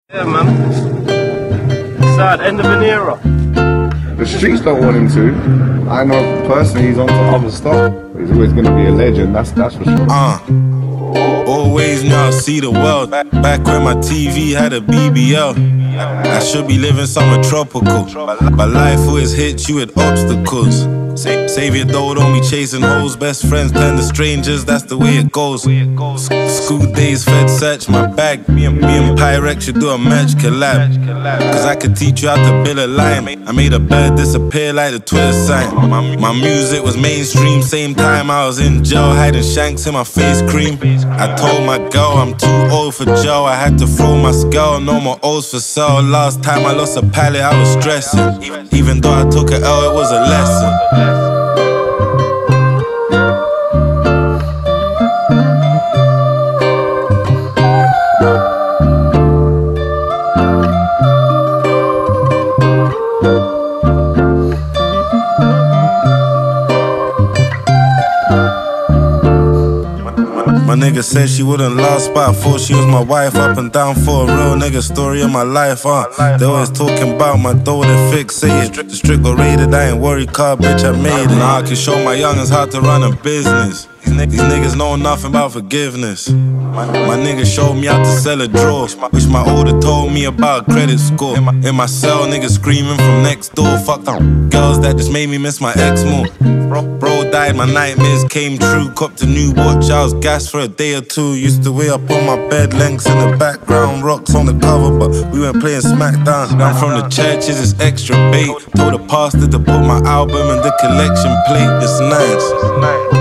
Yeah, man. Sad, end of an era. The streets don't want him to. I know personally he's on to other stuff. But he's always going to be a legend, that's for sure. Always knew I'd see the world. Back when my TV had a BBL. I should be living somewhere tropical, but life always hits you with obstacles. Savior though, don't be chasing hoes. Best friends turn to strangers, that's the way it goes. School days, Fed search my bag. Me and Pyrex should do a match collab. Cause I could teach you how to build a line. I made a bird disappear like the Twitter sign. My music was mainstream, same time I was in jail, hiding shanks in my face cream. I told my girl I'm too old for jail. I had to throw my skull, no more O's for sale. Last time I lost a pallet, I was stressing. Even though I took an L, it was a lesson. My nigga said she wouldn't last, but I thought she was my wife. Up and down for a real nigga, story of my life, They always talking about my dough, they fixate it. The strict got raided, I ain't worried, car bitch, I made it. Now I can show my youngins how to run a business. These niggas know nothing about forgiveness. My nigga showed me how to sell a draw. Wish my older told me about credit score. In my cell, niggas screaming from next door. Fuck them girls that just made me miss my ex more. Bro died, my nightmares came true. Copped a new watch, I was gassed for a day or two. Used to wait up on my bed, lengths in the background, rocks on the cover, but we went playing Smackdown. I'm from the churches, it's extra bait. Told the pastor to put my album in the collection plate. It's nice.